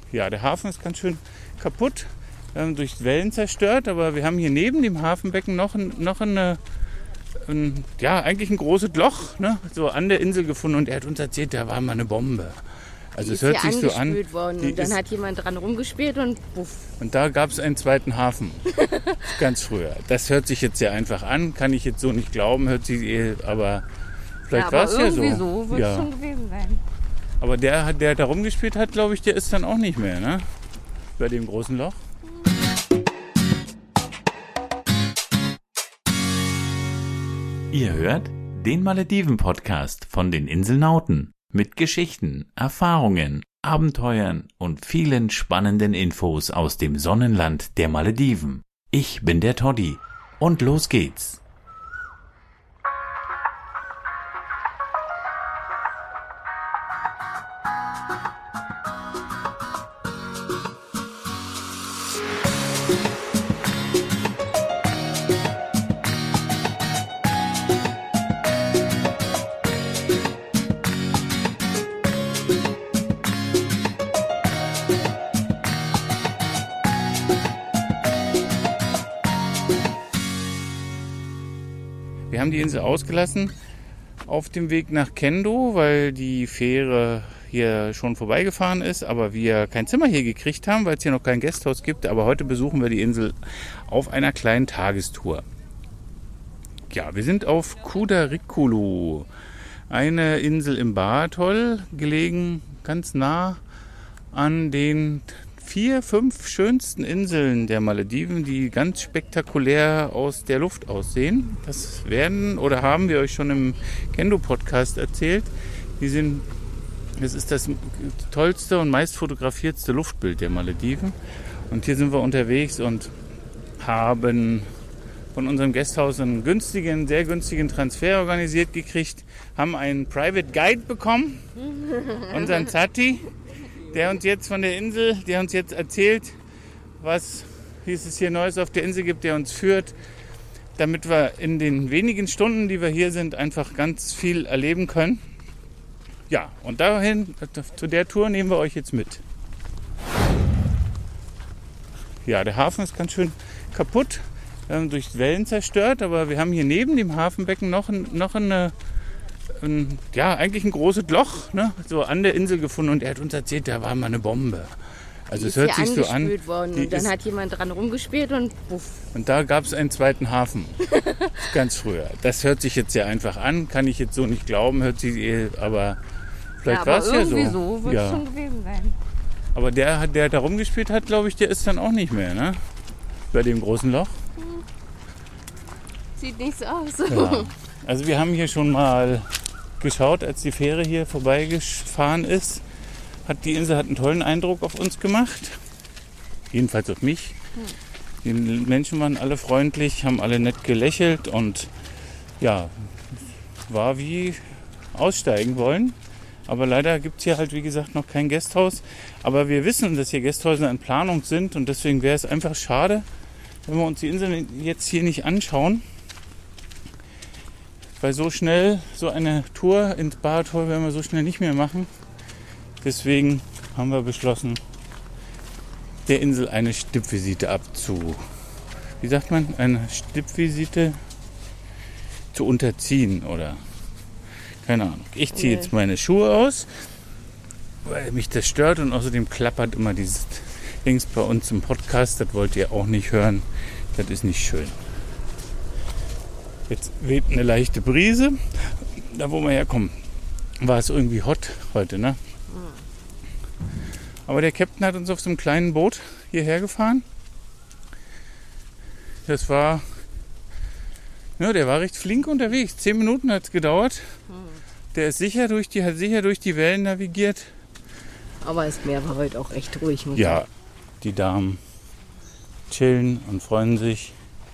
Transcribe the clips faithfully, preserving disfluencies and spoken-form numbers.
Ja, der Hafen ist ganz schön kaputt, ähm, durch Wellen zerstört, aber wir haben hier neben dem Hafenbecken noch, ein, noch eine, ein, ja, eigentlich ein großes Loch, ne, so an der Insel gefunden und er hat uns erzählt, da war mal eine Bombe. Also es hört sich so an. Worden und dann ist, hat jemand dran rumgespielt und puff. Und da gab es einen zweiten Hafen, ganz früher. Das hört sich jetzt sehr einfach an, kann ich jetzt so nicht glauben, hört sich, aber vielleicht ja, war es ja so. so wird es ja. schon gewesen sein. Aber der, der da rumgespielt hat, glaube ich, der ist dann auch nicht mehr, ne? Bei dem großen Loch. Ihr hört den Malediven-Podcast von den Inselnauten mit Geschichten, Erfahrungen, Abenteuern und vielen spannenden Infos aus dem Sonnenland der Malediven. Ich bin der Toddy und los geht's. Wir haben die Insel ausgelassen auf dem Weg nach Kendo, weil die Fähre hier schon vorbeigefahren ist, aber wir kein Zimmer hier gekriegt haben, weil es hier noch kein Gasthaus gibt. Aber heute besuchen wir die Insel auf einer kleinen Tagestour. Ja, wir sind auf Kudarikulu, eine Insel im Baatol, gelegen ganz nah an den vier, fünf schönsten Inseln der Malediven, die ganz spektakulär aus der Luft aussehen. Das werden oder haben wir euch schon im Kendo-Podcast erzählt. Die sind, das ist das tollste und meist fotografiertste Luftbild der Malediven. Und hier sind wir unterwegs und haben von unserem Gasthaus einen günstigen, sehr günstigen Transfer organisiert gekriegt, haben einen Private Guide bekommen, unseren Zati, der uns jetzt von der Insel, der uns jetzt erzählt, was wie es hier Neues auf der Insel gibt, der uns führt, damit wir in den wenigen Stunden, die wir hier sind, einfach ganz viel erleben können. Ja, und dahin, zu der Tour nehmen wir euch jetzt mit. Ja, der Hafen ist ganz schön kaputt, ähm, durch Wellen zerstört, aber wir haben hier neben dem Hafenbecken noch, ein, noch eine Ein, ja, eigentlich ein großes Loch, ne, so an der Insel gefunden und er hat uns erzählt, da war mal eine Bombe. Also es hört sich so an. Worden und dann ist, hat jemand dran rumgespielt und puff. Und da gab es einen zweiten Hafen, ganz früher. Das hört sich jetzt sehr einfach an, kann ich jetzt so nicht glauben, hört sich, aber vielleicht ja, war es ja so. so wird es ja. schon gewesen sein. Aber der, der da rumgespielt hat, glaube ich, der ist dann auch nicht mehr, ne? Bei dem großen Loch. Sieht nicht so aus. Ja. Also wir haben hier schon mal geschaut, als die Fähre hier vorbeigefahren ist, hat die Insel hat einen tollen Eindruck auf uns gemacht. Jedenfalls auf mich. Die Menschen waren alle freundlich, haben alle nett gelächelt und ja, war wie aussteigen wollen. Aber leider gibt es hier halt, wie gesagt, noch kein Gasthaus. Aber wir wissen, dass hier Gasthäuser in Planung sind und deswegen wäre es einfach schade, wenn wir uns die Insel jetzt hier nicht anschauen. Weil so schnell, so eine Tour ins Baatol werden wir so schnell nicht mehr machen. Deswegen haben wir beschlossen, der Insel eine Stippvisite abzu... Wie sagt man? Eine Stippvisite zu unterziehen, oder? Keine Ahnung. Ich ziehe jetzt meine Schuhe aus, weil mich das stört und außerdem klappert immer dieses Dings bei uns im Podcast. Das wollt ihr auch nicht hören. Das ist nicht schön. Jetzt weht eine leichte Brise. Da wo wir herkommen, war es irgendwie hot heute, ne? Aber der Captain hat uns auf so einem kleinen Boot hierher gefahren. Das war, ja, der war recht flink unterwegs. Zehn Minuten hat es gedauert. Der ist sicher durch die, hat sicher durch die Wellen navigiert. Aber das Meer war heute auch echt ruhig. Ja, die Damen chillen und freuen sich.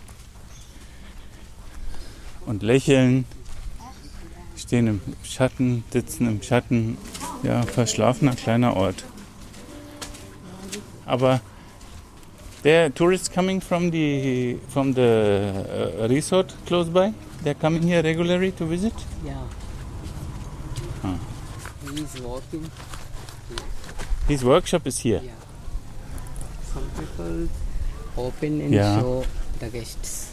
Und lächeln, stehen im Schatten, sitzen im Schatten. Ja, verschlafener kleiner Ort. Aber there tourists coming from the from the uh, resort close by, they're coming here regularly to visit? Yeah. Huh. He's walking. His workshop is here. Yeah. tables, open and Ja. show the guests.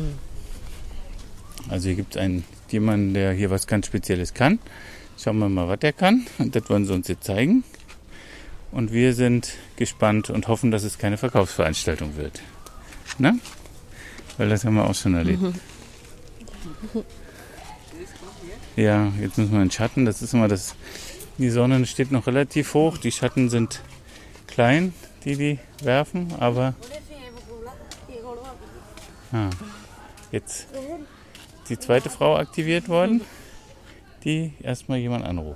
Also hier gibt es einen jemanden, der hier was ganz Spezielles kann. Schauen wir mal, was der kann. Und das wollen sie uns jetzt zeigen. Und wir sind gespannt und hoffen, dass es keine Verkaufsveranstaltung wird. Ne? Weil das haben wir auch schon erlebt. Ja, jetzt müssen wir in den Schatten. Das ist immer das. Die Sonne steht noch relativ hoch. Die Schatten sind klein, die die werfen. Aber ah, jetzt ist die zweite Frau aktiviert worden, die erstmal jemand anruft.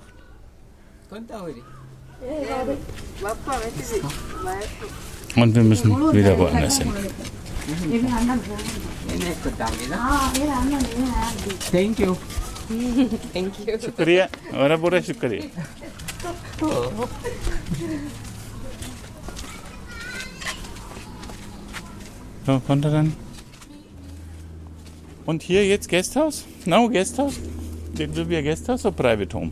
Und wir müssen wieder woanders hin. Thank you. Thank you. Shukriya. Ora bora shukriya. So, kommt er dann? Und hier jetzt Guesthouse? No, Guesthouse? It will be a guesthouse or private home?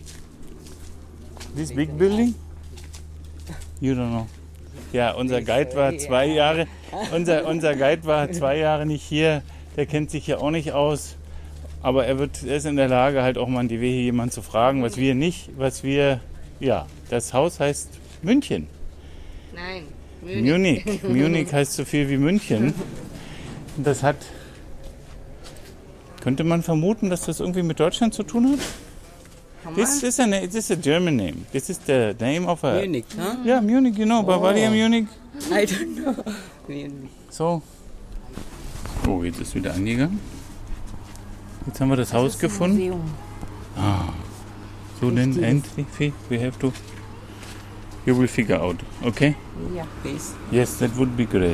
This big building? You don't know. Ja, unser Guide war zwei Jahre, unser, unser Guide war zwei Jahre nicht hier. Der kennt sich hier auch nicht aus. Aber er, wird, er ist in der Lage, halt auch mal in die Wehe jemanden zu fragen, was wir nicht, was wir, ja, das Haus heißt München. Nein, Munich. Munich heißt so viel wie München. Und das hat, könnte man vermuten, dass das irgendwie mit Deutschland zu tun hat? This is a, this is a German name. This is the name of a... Munich, huh? Ja, Munich, genau. Bavaria Munich. I don't know. Munich. So. Oh, jetzt ist wieder angegangen. Jetzt haben wir das, Haus gefunden. Ah. So then, entry fee, we have to... You will figure out, okay? Yeah, please. Yes, that would be great.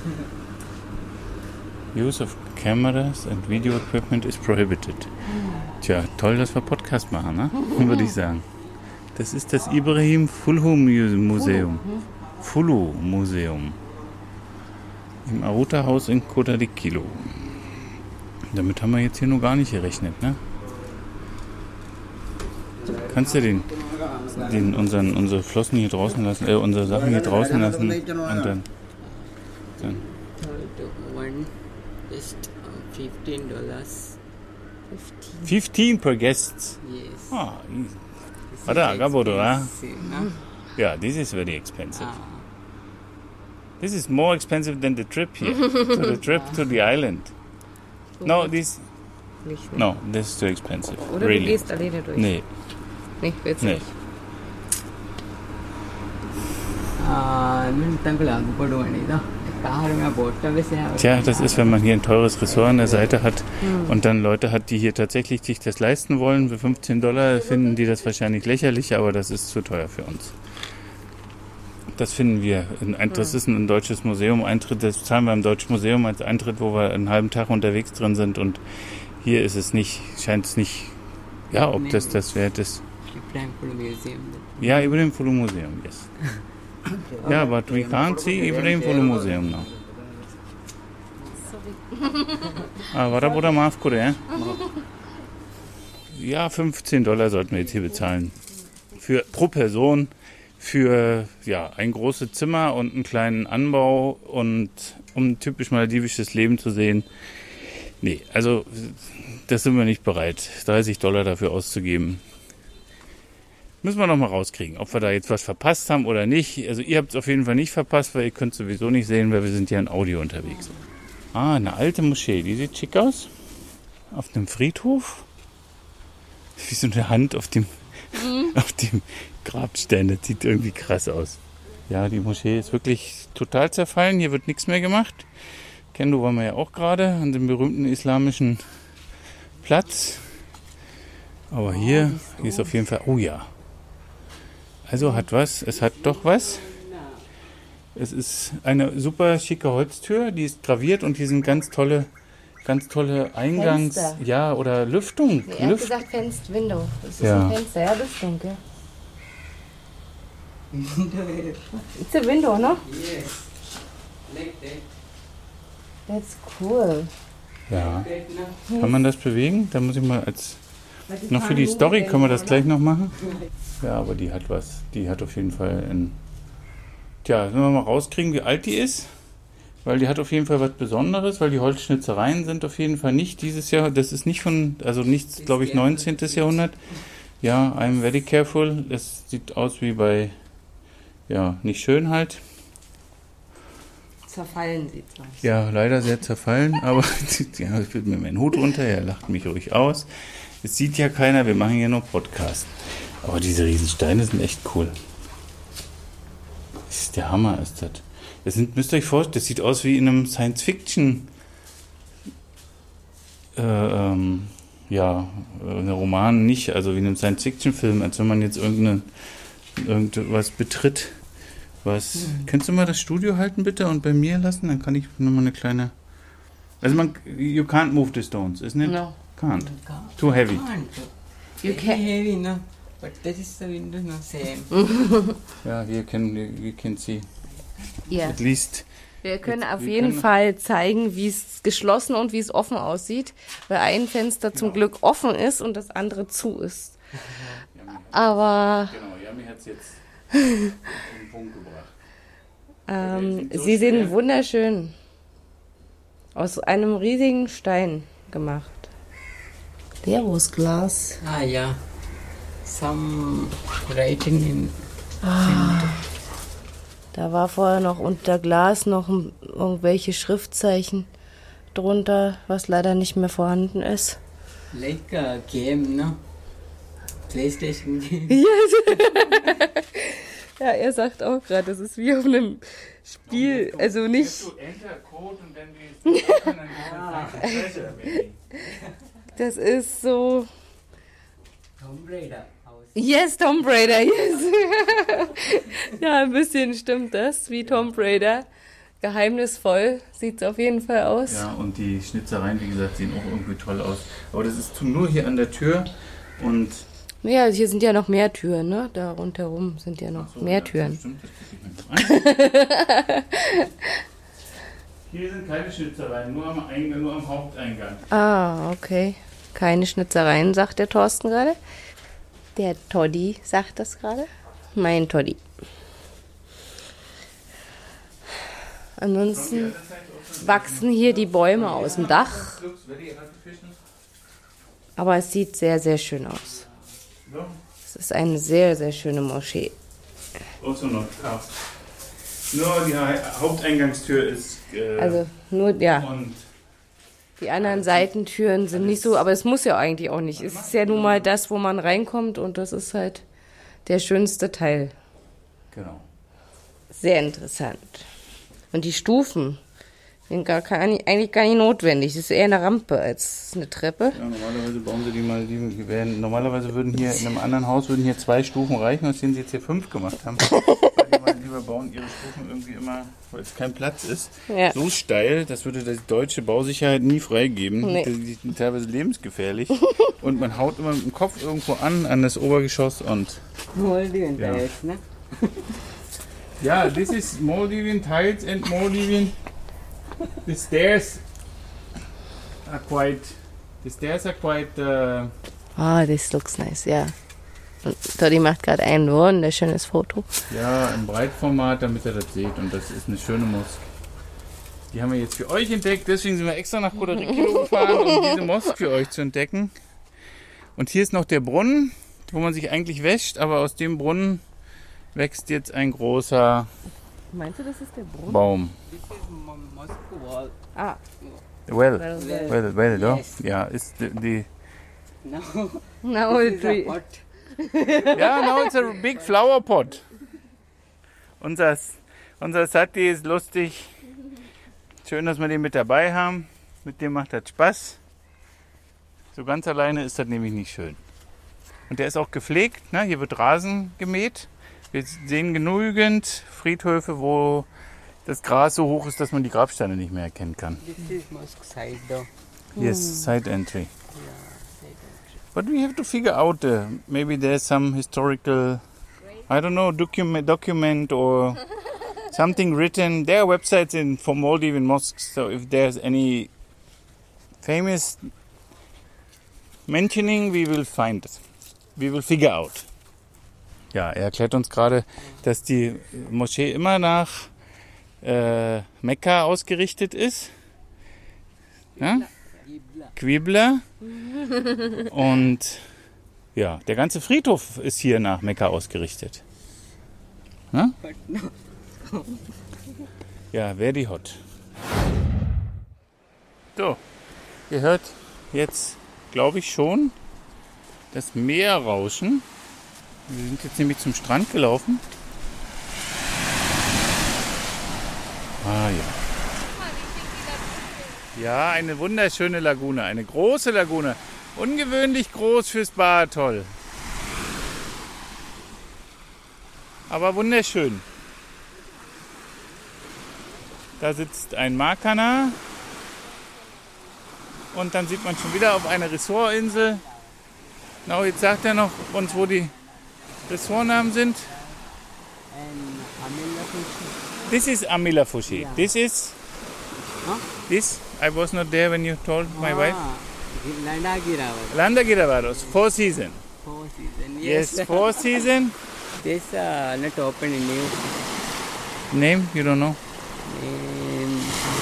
Use of cameras and video equipment is prohibited. Tja, toll, dass wir Podcast machen, ne? Würde ich sagen. Das ist das Ibrahim Fulhu Museum. Fulhu Museum. Im Aruta-Haus in Kota de Kilo. Damit haben wir jetzt hier noch gar nicht gerechnet, ne? Kannst du den, den unseren, unsere Flossen hier draußen lassen, äh, unsere Sachen hier draußen lassen und dann, dann One, just uh, fifteen dollars. fifteen per guest. Yes. Ah, easy. This is Ada, Gabodo, ah? expensive, no? Yeah, this is very expensive. Ah. This is more expensive than the trip here. So the trip to the island. No, this, Nicht, ne? no, this is too expensive. Oder really. du gehst alleine durch. Nee, Nee, willst du nee. nicht. Ah, nun tanggal agpadu da. Kahar boat Tja, das ist, wenn man hier ein teures Ressort an der Seite hat und dann Leute hat, die hier tatsächlich sich das leisten wollen. Für fünfzehn Dollar finden die das wahrscheinlich lächerlich, aber das ist zu teuer für uns. Das finden wir. Das ist ein deutsches Museum. Eintritt, das zahlen wir im Deutschen Museum als Eintritt, wo wir einen halben Tag unterwegs drin sind. Und hier ist es nicht, scheint es nicht, ja, ob das das wert ist. Museum. Ja, Ibrahim Fulhu Museum, yes. Yeah, but we can't see Ibrahim Fulhu Museum now. Ah, vada boda maaf kore, eh? Ja, fünfzehn Dollar sollten wir jetzt hier bezahlen. Für, pro Person. Für ja, ein großes Zimmer und einen kleinen Anbau und um ein typisch maledivisches Leben zu sehen. Nee, also das sind wir nicht bereit, dreißig Dollar dafür auszugeben. Müssen wir noch mal rauskriegen, ob wir da jetzt was verpasst haben oder nicht. Also ihr habt es auf jeden Fall nicht verpasst, weil ihr könnt es sowieso nicht sehen, weil wir sind ja in Audio unterwegs. Ah, eine alte Moschee, die sieht schick aus. Auf einem Friedhof. Wie so eine Hand auf dem, mhm. auf dem Grabstein, das sieht irgendwie krass aus. Ja, die Moschee ist wirklich total zerfallen. Hier wird nichts mehr gemacht. Kendo waren wir ja auch gerade an dem berühmten islamischen Platz. Aber hier, hier ist auf jeden Fall, oh ja. Also hat was, es hat doch was. Es ist eine super schicke Holztür, die ist graviert und hier sind ganz tolle, ganz tolle Eingangs, Fenster. ja, oder Lüftung. Nee, er hat Lüft- gesagt Fenster, Window. Das ist Ja. ein Fenster, ja, das stimmt, gell? It's a window, no? Yes. Like that. That's cool. Ja. Kann man das bewegen? Da muss ich mal als noch für die Story können wir das gleich noch machen. Ja, aber die hat was. Die hat auf jeden Fall ein Tja, wenn wir mal rauskriegen, wie alt die ist. Weil die hat auf jeden Fall was Besonderes, weil die Holzschnitzereien sind auf jeden Fall nicht dieses Jahr, das ist nicht von, also nicht, glaube ich, neunzehnten. Jahrhundert. Ja, I'm very careful. Es sieht aus wie bei, ja, nicht schön halt. Zerfallen sieht es aus. Ja, leider sehr zerfallen, aber ja, ich will mir meinen Hut runter, er lacht mich ruhig aus. Es sieht ja keiner, wir machen ja nur Podcast. Aber diese Riesensteine sind echt cool. Das ist der Hammer, ist das. Das sind, müsst ihr euch vorstellen, das sieht aus wie in einem Science-Fiction äh, ähm, ja, ein Roman nicht, also wie in einem Science-Fiction-Film, als wenn man jetzt irgendeine, irgendwas betritt. Was, mhm. Kannst du mal das Studio halten bitte und bei mir lassen? Dann kann ich nochmal eine kleine... Also man, you can't move the stones, isn't it? No. Can't. Too heavy. You Very can. heavy, no? But that is the window, no? Same. Ja, here can, you can see. Ja. At least... Wir können Jetzt- auf wir jeden können- Fall zeigen, wie es geschlossen und wie es offen aussieht, weil ein Fenster zum Genau. Glück offen ist und das andere zu ist. Aber Genau, Yami hat es jetzt auf den Punkt gebracht. ähm, Die sind so sie sind schwer. wunderschön. Aus einem riesigen Stein gemacht. Der was Glas. Ah, yeah. Some writing in Da war vorher noch unter Glas noch ein- irgendwelche Schriftzeichen drunter, was leider nicht mehr vorhanden ist. like a game, no? PlayStation game. Ja, er sagt auch gerade, das ist wie auf einem Spiel, also nicht, Enter Code und dann die Treasure, maybe. das ist so, Tomb Raider house. yes, Tomb Raider, yes. Ja, ein bisschen stimmt das, wie Tomb Raider. Geheimnisvoll sieht es auf jeden Fall aus. Ja, und die Schnitzereien, wie gesagt, sehen auch irgendwie toll aus. Aber das ist nur hier an der Tür und... Ja, hier sind ja noch mehr Türen, ne? Da rundherum sind ja noch Ach so, mehr ja, Türen. Das stimmt, das gucke ich mir noch an. Hier sind keine Schnitzereien, nur am, Eingang, nur am Haupteingang. Ah, okay. Keine Schnitzereien, sagt der Thorsten gerade. Der Toddy sagt das gerade. Mein Toddy. Ansonsten wachsen hier die Bäume aus dem Dach, aber es sieht sehr, sehr schön aus. Es ist eine sehr, sehr schöne Moschee. Also noch Kraft. Nur die Ha- Haupteingangstür ist... Äh, Also nur, ja, und die anderen Seitentüren sind nicht so, aber es muss ja eigentlich auch nicht. Es ist ja nun mal das, wo man reinkommt und das ist halt der schönste Teil. genau. Sehr interessant. Und die Stufen sind gar kein, eigentlich gar nicht notwendig. Das ist eher eine Rampe als eine Treppe. Ja, normalerweise bauen sie die mal, die werden, normalerweise würden hier in einem anderen Haus würden hier zwei Stufen reichen, aus denen sie jetzt hier fünf gemacht haben. Weil die mal lieber bauen ihre Stufen irgendwie immer, weil es kein Platz ist. Ja. So steil, das würde die deutsche Bausicherheit nie freigeben. Nee. Die sind teilweise lebensgefährlich. Und man haut immer mit dem Kopf irgendwo an, an das Obergeschoss und... Maldivian Yeah. tiles, no? Ja, this is Maldivian tiles and Maldivian... The stairs are quite... The stairs are quite... Uh, Ah, this looks nice, ja. Und Toddy macht gerade ein wunderschönes Foto. Ja, im Breitformat, damit ihr das seht. Und das ist eine schöne Mosk. Die haben wir jetzt für euch entdeckt. Deswegen sind wir extra nach Kodorikilo gefahren, um diese Mosk für euch zu entdecken. Und hier ist noch der Brunnen, wo man sich eigentlich wäscht. Aber aus dem Brunnen wächst jetzt ein großer Meinst du, das ist der Brunnen? Baum. This is mo- mosque wall. Ah, Well, well, Well. well, well, doch. Yes. Ja, ist die... die No, now this is a tree. pot. ja, now it's a big flower pot. Unser, unser Sati ist lustig. Schön, dass wir den mit dabei haben. Mit dem macht das Spaß. So ganz alleine ist das nämlich nicht schön. Und der ist auch gepflegt. Ne? Hier wird Rasen gemäht. Wir sehen genügend Friedhöfe, wo das Gras so hoch ist, dass man die Grabsteine nicht mehr erkennen kann. This is mosque side though. Yes, side entry. Yeah, side entry. But we have to figure out, uh, maybe there's some historical, I don't know, document, document or something written. There are websites in for Maldivian mosques, so if there's any famous mentioning, we will find it. We will figure out. Ja, er erklärt uns gerade, dass die Moschee immer nach äh, Mekka ausgerichtet ist. Ja? Qibla. Und ja, der ganze Friedhof ist hier nach Mekka ausgerichtet. Ja, ja, very hot. So, ihr hört jetzt, glaube ich, schon das Meer rauschen. Wir sind jetzt nämlich zum Strand gelaufen. Ah ja. Ja, eine wunderschöne Lagune, eine große Lagune. Ungewöhnlich groß fürs Baatoll. Aber wunderschön. Da sitzt ein Makana. Und dann sieht man schon wieder auf einer Ressortinsel. Genau, jetzt sagt er noch uns, wo die Ressortnamen sind. This is Amilafushi. Yeah. This is Huh? this. I was not there when you told my wife. Landa Giravara. Landa Giravaros, four season. Four season. Yes, four season. This uh, not open in new Name you don't know. name.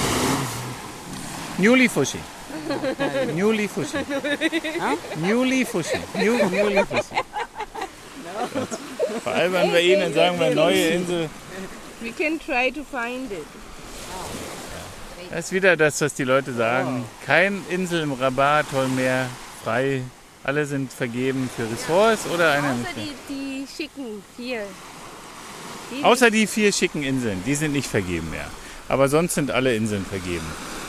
Newly Fushi. Newly Fushi. Huh? Newly Fushi. New, newly Fushi. Veralbern wir ihn und sagen wir neue Insel. We can try to find it. Das ist wieder das, was die Leute sagen. Kein Insel im Rabat-Toll mehr frei. Alle sind vergeben für Ressorts oder einer Außer nicht mehr. die, die schicken hier. Die Außer die vier schicken Inseln, die sind nicht vergeben mehr. Aber sonst sind alle Inseln vergeben.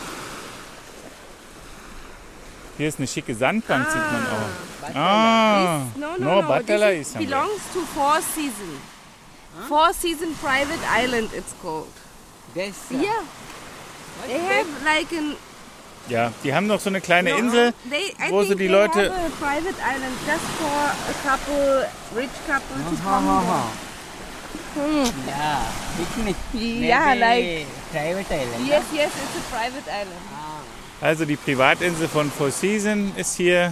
Hier ist eine schicke Sandbank, sieht man auch. Ah, This- no, no, no, no. Batala This is is, somewhere. belongs to Four Season. Four Season Private Island it's called. This. Uh, Yeah. They have like an... Ja, die haben noch so eine kleine no, Insel, they, I wo think so die they Leute... have a private island just for a couple, rich couple to Ha come ha there. ha. Yeah. Picnic. Yeah, Maybe like- private island. Yes, yes, it's a private island. Ah. Also die Privatinsel von Four Season ist hier.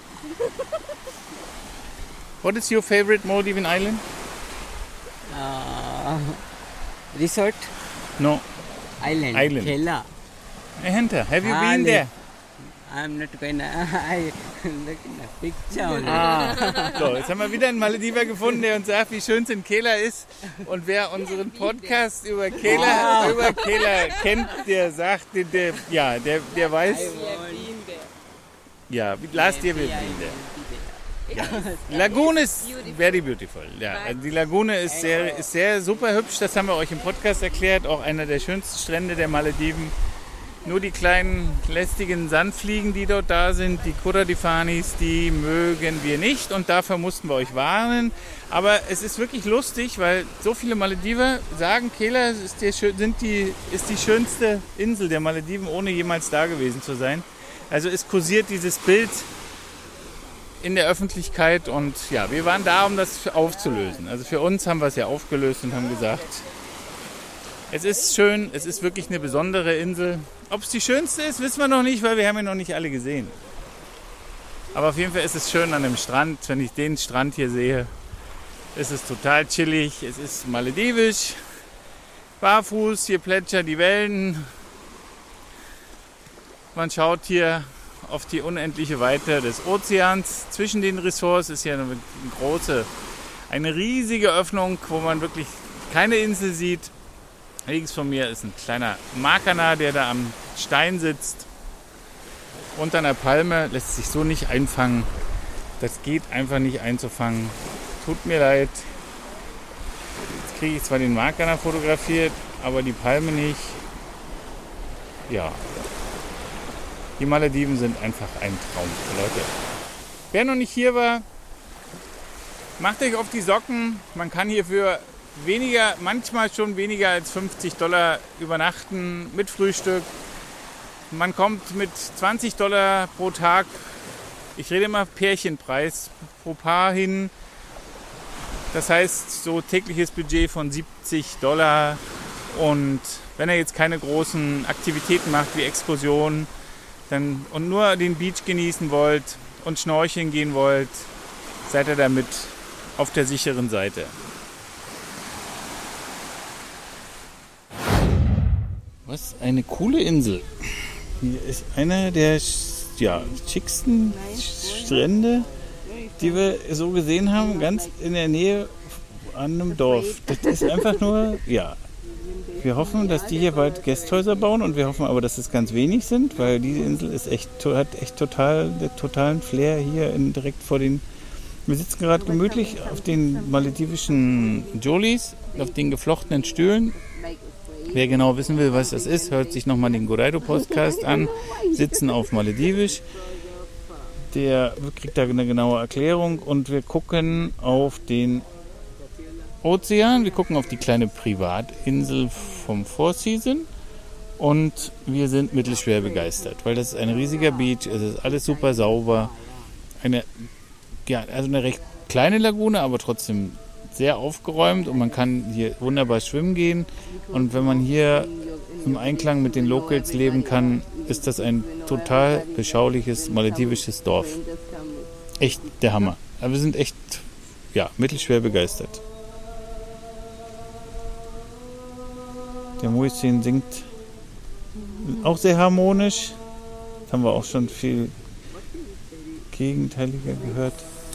What is your favorite Maldiven island? Uh, resort No, island. Island. Kela. Ahenta. Have you Ah, been no. there? I'm not gonna. I look in the picture only. Ah, so, jetzt haben wir wieder einen Malediver gefunden, der uns sagt, wie schön es in Kela ist. Und wer unseren Podcast über Kela, über Kela kennt, der sagt, der, der, ja, der, der weiß, ja, last year we been there. Ja. Lagune ist very beautiful. Ja, also die Lagune ist sehr, ist sehr super hübsch, das haben wir euch im Podcast erklärt. Auch einer der schönsten Strände der Malediven. Nur die kleinen lästigen Sandfliegen, die dort da sind, die Kuradifanis, die mögen wir nicht und dafür mussten wir euch warnen. Aber es ist wirklich lustig, weil so viele Malediver sagen, Kela ist, der, sind die, ist die schönste Insel der Malediven, ohne jemals da gewesen zu sein. Also es kursiert dieses Bild in der Öffentlichkeit und ja, wir waren da, um das aufzulösen. Also für uns haben wir es ja aufgelöst und haben gesagt, es ist schön, es ist wirklich eine besondere Insel. Ob es die schönste ist, wissen wir noch nicht, weil wir haben ja noch nicht alle gesehen. Aber auf jeden Fall ist es schön an dem Strand. Wenn ich den Strand hier sehe, ist es total chillig. Es ist maledivisch, barfuß, hier plätschern die Wellen. Man schaut hier auf die unendliche Weite des Ozeans. Zwischen den Ressorts ist hier eine große, eine riesige Öffnung, wo man wirklich keine Insel sieht. Links von mir ist ein kleiner Makana, der da am Stein sitzt. Unter einer Palme lässt sich so nicht einfangen. Das geht einfach nicht einzufangen. Tut mir leid. Jetzt kriege ich zwar den Makana fotografiert, aber die Palme nicht. Ja. Die Malediven sind einfach ein Traum, Leute. Wer noch nicht hier war, macht euch auf die Socken. Man kann hier für weniger, manchmal schon weniger als fünfzig Dollar übernachten mit Frühstück. Man kommt mit zwanzig Dollar pro Tag, ich rede immer Pärchenpreis, pro Paar hin. Das heißt, so tägliches Budget von siebzig Dollar. Und wenn ihr jetzt keine großen Aktivitäten macht wie Exkursionen dann, und nur den Beach genießen wollt und schnorcheln gehen wollt, seid ihr damit auf der sicheren Seite. Was eine coole Insel. Hier ist einer der ja, schicksten Strände, die wir so gesehen haben, ganz in der Nähe an einem Dorf. Das ist einfach nur, ja. Wir hoffen, dass die hier bald Gästhäuser bauen und wir hoffen aber, dass es ganz wenig sind, weil diese Insel ist echt, hat echt total, den totalen Flair hier in, direkt vor den. Wir sitzen gerade gemütlich auf den maledivischen Jolies, auf den geflochtenen Stühlen. Wer genau wissen will, was das ist, hört sich nochmal den Goraido-Podcast an. Sitzen auf Maledivisch. Der kriegt da eine genaue Erklärung und wir gucken auf den Ozean. Wir gucken auf die kleine Privatinsel vom Four Seasons und wir sind mittelschwer begeistert, weil das ist ein riesiger Beach, es ist alles super sauber. Eine, ja, also eine recht kleine Lagune, aber trotzdem sehr aufgeräumt und man kann hier wunderbar schwimmen gehen. Und wenn man hier im Einklang mit den Locals leben kann, ist das ein total beschauliches maledivisches Dorf. Echt der Hammer. Aber wir sind echt ja, mittelschwer begeistert. Der Muezzin singt auch sehr harmonisch. Das haben wir auch schon viel gegenteiliger gehört.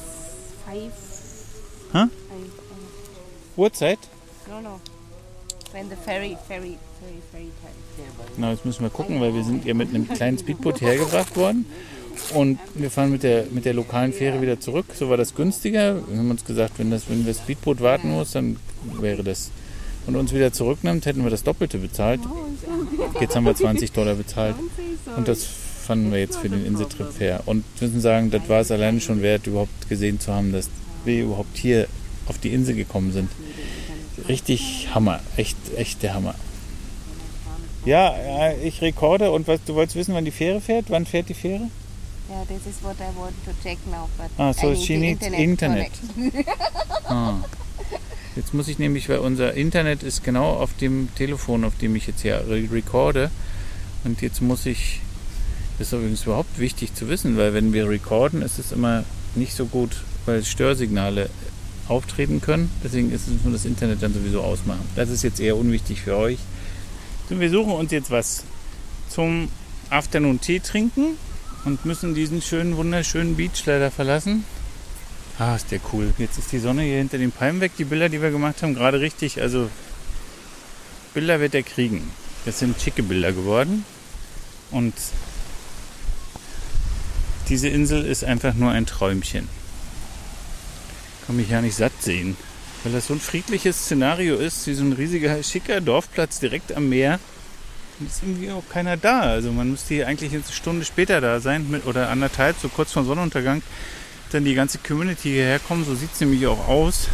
Huh? Uhrzeit? No, no. When the ferry, ferry, ferry, ferry time. Genau, jetzt müssen wir gucken, weil wir sind ja mit einem kleinen Speedboot hergebracht worden. Und wir fahren mit der, mit der lokalen Fähre wieder zurück. So war das günstiger. Wir haben uns gesagt, wenn, das, wenn das Speedboot warten muss, dann wäre das. Und uns wieder zurücknimmt, hätten wir das Doppelte bezahlt. Jetzt haben wir zwanzig Dollar bezahlt. Und das fanden wir jetzt für den Inseltrip fair. Und wir müssen sagen, das war es alleine schon wert, überhaupt gesehen zu haben, dass wir überhaupt hier auf die Insel gekommen sind. Richtig Hammer. Echt, echt der Hammer. Ja, ich rekorde. Und was, du wolltest wissen, wann die Fähre fährt? Wann fährt die Fähre? Yeah, this is what I want to check now. But ah, so I she need needs Internet. Internet. ah. Jetzt muss ich nämlich, weil unser Internet ist genau auf dem Telefon, auf dem ich jetzt hier recorde. Und jetzt muss ich, das ist übrigens überhaupt wichtig zu wissen, weil wenn wir recorden, ist es immer nicht so gut, weil Störsignale auftreten können. Deswegen ist es nur das Internet dann sowieso ausmachen. Das ist jetzt eher unwichtig für euch. So, wir suchen uns jetzt was zum Afternoon Tea trinken und müssen diesen schönen, wunderschönen Beach leider verlassen. Ah, ist der cool. Jetzt ist die Sonne hier hinter den Palmen weg. Die Bilder, die wir gemacht haben, gerade richtig. Also Bilder wird er kriegen. Das sind schicke Bilder geworden. Und diese Insel ist einfach nur ein Träumchen. Kann mich ja nicht satt sehen. Weil das so ein friedliches Szenario ist, wie so ein riesiger, schicker Dorfplatz direkt am Meer. Und ist irgendwie auch keiner da. Also man müsste hier eigentlich eine Stunde später da sein mit, oder anderthalb, so kurz vor Sonnenuntergang. Dann die ganze Community hierher kommen, so sieht es nämlich auch aus.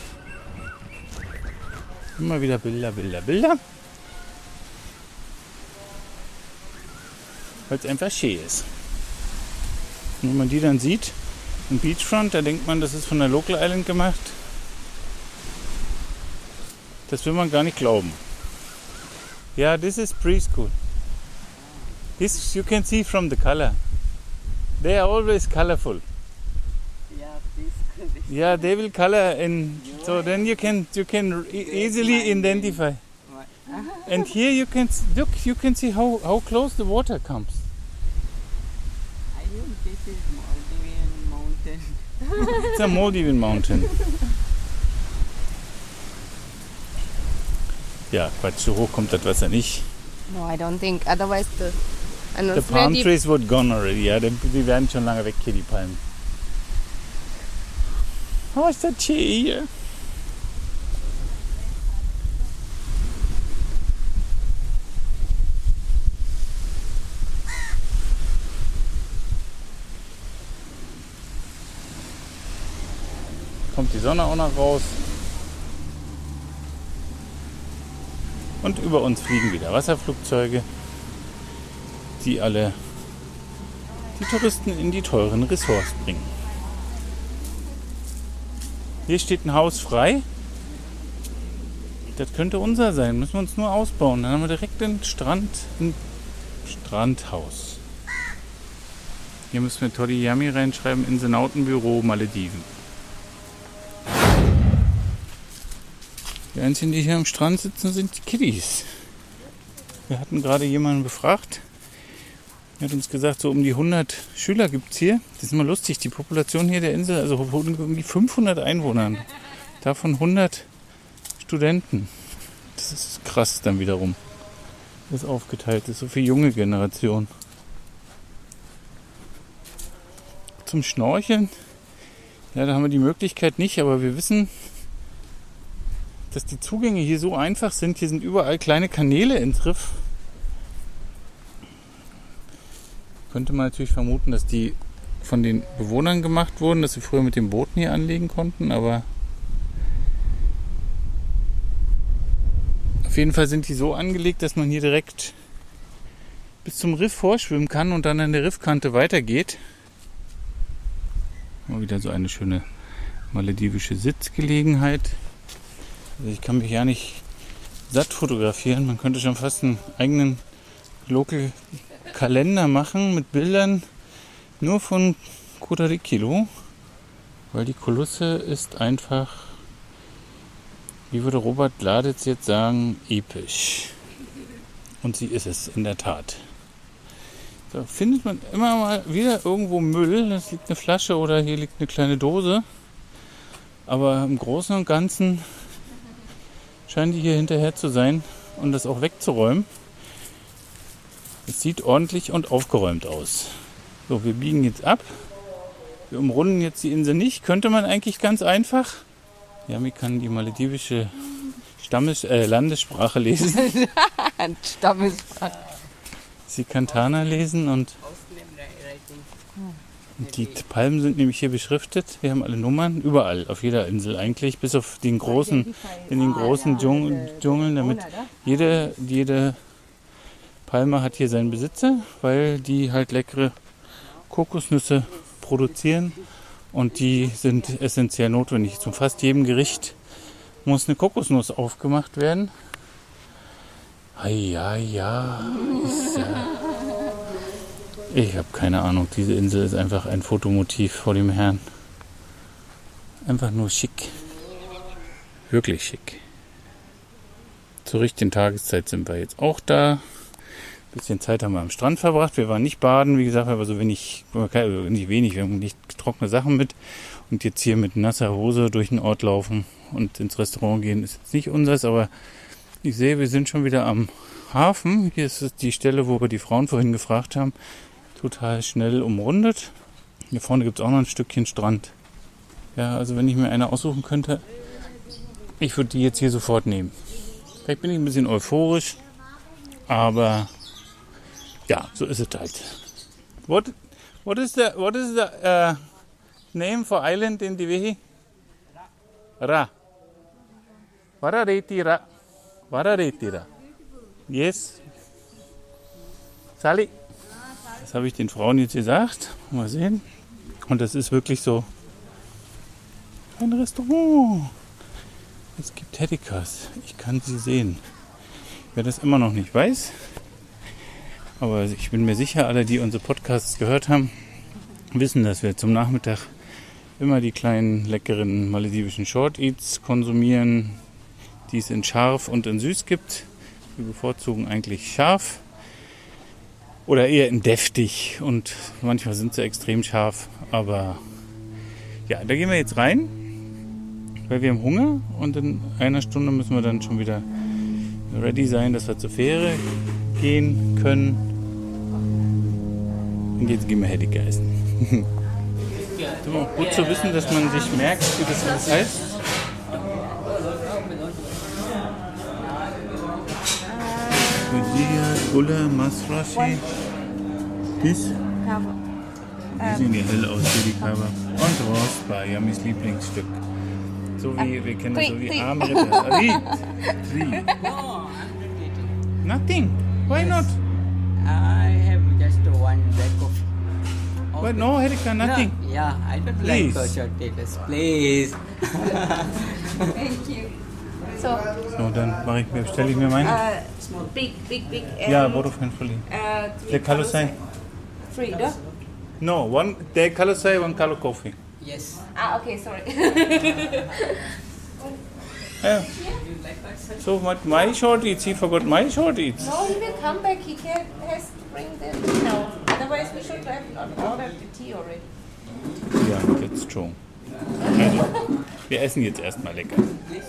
Immer wieder Bilder, Bilder, Bilder. Weil es einfach schön ist. Und wenn man die dann sieht, im Beachfront, da denkt man, das ist von der Local Island gemacht. Das will man gar nicht glauben. Ja, yeah, this is preschool. This you can see from the color. They are always colorful. Yeah, they will color in, so then you can you can e- easily identify. And here you can look, you can see how, how close the water comes. I think this is Maldivian mountain. It's a Maldivian mountain. Ja, Quatsch, so hoch kommt das Wasser nicht. No, I don't think. Otherwise the... The palm trees would gone already. Ja, die, die werden schon lange weg hier, die Palmen. Oh, ist das schön hier. Kommt die Sonne auch noch raus. Und über uns fliegen wieder Wasserflugzeuge, die alle die Touristen in die teuren Ressorts bringen. Hier steht ein Haus frei. Das könnte unser sein. Müssen wir uns nur ausbauen. Dann haben wir direkt den Strand, ein Strandhaus. Hier müssen wir Toddy Yami reinschreiben. Inselnautenbüro Malediven. Die einzigen, die hier am Strand sitzen, sind die Kiddies. Wir hatten gerade jemanden befragt. Er hat uns gesagt, so um die hundert Schüler gibt es hier. Das ist immer lustig, die Population hier der Insel, also um die fünfhundert Einwohner. Davon hundert Studenten. Das ist krass dann wiederum. Das ist aufgeteilt, das ist so für junge Generation. Zum Schnorcheln, ja, da haben wir die Möglichkeit nicht, aber wir wissen, dass die Zugänge hier so einfach sind. Hier sind überall kleine Kanäle ins Riff. Könnte man natürlich vermuten, dass die von den Bewohnern gemacht wurden, dass sie früher mit den Booten hier anlegen konnten, aber auf jeden Fall sind die so angelegt, dass man hier direkt bis zum Riff vorschwimmen kann und dann an der Riffkante weitergeht. Mal wieder so eine schöne maledivische Sitzgelegenheit. Also ich kann mich ja nicht satt fotografieren. Man könnte schon fast einen eigenen Local Kalender machen mit Bildern nur von Kodadikilo, weil die Kulisse ist einfach, wie würde Robert Gladitz jetzt sagen, episch. Und sie ist es in der Tat. Da findet man immer mal wieder irgendwo Müll. Das liegt eine Flasche oder hier liegt eine kleine Dose. Aber im Großen und Ganzen scheinen die hier hinterher zu sein und das auch wegzuräumen. Es sieht ordentlich und aufgeräumt aus. So, wir biegen jetzt ab. Wir umrunden jetzt die Insel nicht. Könnte man eigentlich ganz einfach. Yami kann die maledivische Stammes äh, Landessprache lesen. Stammessprache. Sie kann Tana lesen und die Palmen sind nämlich hier beschriftet. Wir haben alle Nummern, überall, auf jeder Insel eigentlich, bis auf den großen, in den großen Dschungel, Dschungeln, damit jede, jede Palme hat hier seinen Besitzer, weil die halt leckere Kokosnüsse produzieren und die sind essentiell notwendig. Zu fast jedem Gericht muss eine Kokosnuss aufgemacht werden. Ah, ja, ja, ist ja. Ich habe keine Ahnung. Diese Insel ist einfach ein Fotomotiv vor dem Herrn. Einfach nur schick. Wirklich schick. Zur richtigen Tageszeit sind wir jetzt auch da. Ein bisschen Zeit haben wir am Strand verbracht. Wir waren nicht baden, wie gesagt, aber so wenig, nicht wenig, wir haben nicht trockene Sachen mit. Und jetzt hier mit nasser Hose durch den Ort laufen und ins Restaurant gehen, ist jetzt nicht unseres, aber ich sehe, wir sind schon wieder am Hafen. Hier ist die Stelle, wo wir die Frauen vorhin gefragt haben. Total schnell umrundet. Hier vorne gibt es auch noch ein Stückchen Strand. Ja, also wenn ich mir eine aussuchen könnte, ich würde die jetzt hier sofort nehmen. Vielleicht bin ich ein bisschen euphorisch, aber ja, so ist es halt. What, what is the, what is the uh, name for island in Divehi? Ra. Vararetira. Vararetira. Yes. Sali. Das habe ich den Frauen jetzt gesagt. Mal sehen. Und das ist wirklich so ein Restaurant. Es gibt Hedikas. Ich kann sie sehen. Wer das immer noch nicht weiß, aber ich bin mir sicher, alle, die unsere Podcasts gehört haben, wissen, dass wir zum Nachmittag immer die kleinen, leckeren maledivischen Short Eats konsumieren, die es in scharf und in süß gibt. Wir bevorzugen eigentlich scharf oder eher in deftig und manchmal sind sie extrem scharf, aber ja, da gehen wir jetzt rein, weil wir haben Hunger und in einer Stunde müssen wir dann schon wieder ready sein, dass wir zur Fähre gehen können. Und jetzt gehen wir Hedika essen. Ist immer gut zu wissen, dass man sich merkt, wie das alles heißt. Gula, Masrashi. Dies? Die sehen ja hell aus, wie die Kaba. Und Rospa, Yamis Lieblingsstück. So wie, wir kennen das so wie Armritter. Ried. Ried. Nothing. Why not? I have just one black coffee. But no, Hedika, nothing. No, yeah, I don't Please. like short taters. Please. Thank you. So, So, dann mache ich mir, bestelle ich mir meine. uh, big, big, big. And, Ja, Vodafone fully. Uh, The color say? Free, no? No, one, the color say, one color coffee. Yes. Ah, okay, sorry. Yeah. So what my short eats, he forgot my short eats. No, he will come back. He can, has to bring the tea now. Otherwise, we should have ordered the tea already. Ja, that's true. Also, wir essen jetzt erstmal lecker.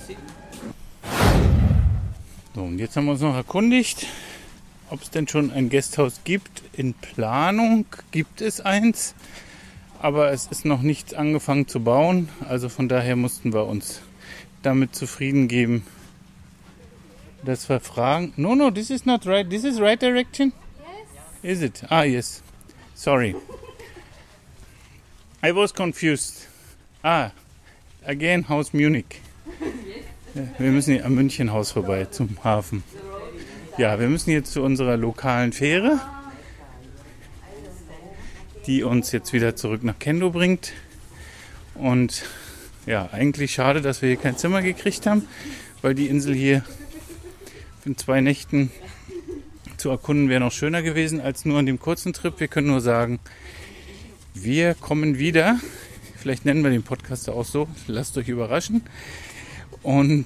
So, und jetzt haben wir uns noch erkundigt, ob es denn schon ein Gasthaus gibt. In Planung gibt es eins, aber es ist noch nichts angefangen zu bauen. Also von daher mussten wir uns damit zufrieden geben, dass wir fragen. No, no, this is not right. This is right direction? Yes. Is it? Ah, yes. Sorry. I was confused. Ah, again Haus Munich. Wir müssen hier am Münchenhaus vorbei zum Hafen. Ja, wir müssen jetzt zu unserer lokalen Fähre, die uns jetzt wieder zurück nach Kendo bringt. Und ja, eigentlich schade, dass wir hier kein Zimmer gekriegt haben, weil die Insel hier in zwei Nächten zu erkunden wäre noch schöner gewesen als nur an dem kurzen Trip. Wir können nur sagen, wir kommen wieder. Vielleicht nennen wir den Podcast auch so. Lasst euch überraschen. Und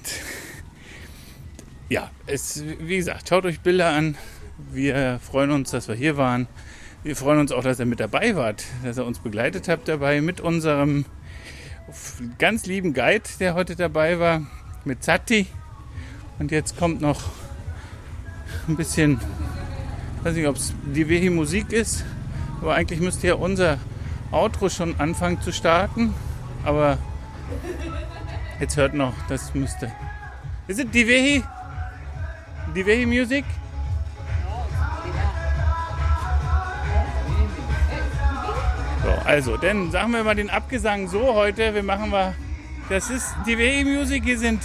ja, es, wie gesagt, schaut euch Bilder an. Wir freuen uns, dass wir hier waren. Wir freuen uns auch, dass ihr mit dabei wart, dass ihr uns begleitet habt dabei mit unserem ganz lieben Guide, der heute dabei war, mit Zatti. Und jetzt kommt noch ein bisschen, ich weiß nicht, ob es die Wehi Musik ist, aber eigentlich müsste ja unser Outro schon anfangen zu starten. Aber jetzt hört noch, das müsste. Is it die Wehi? Die Wehi Music? So, also, dann sagen wir mal den Abgesang so heute. Wir machen mal, das ist die Wehi Music. Hier sind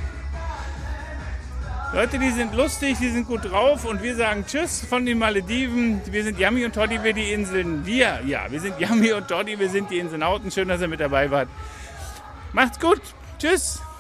Leute, die sind lustig, die sind gut drauf und wir sagen Tschüss von den Malediven. Wir sind Yami und Toddy, wir die Inseln. Wir, ja, wir sind Yami und Toddy, wir sind die Inselnauten. Schön, dass ihr mit dabei wart. Macht's gut. Tschüss.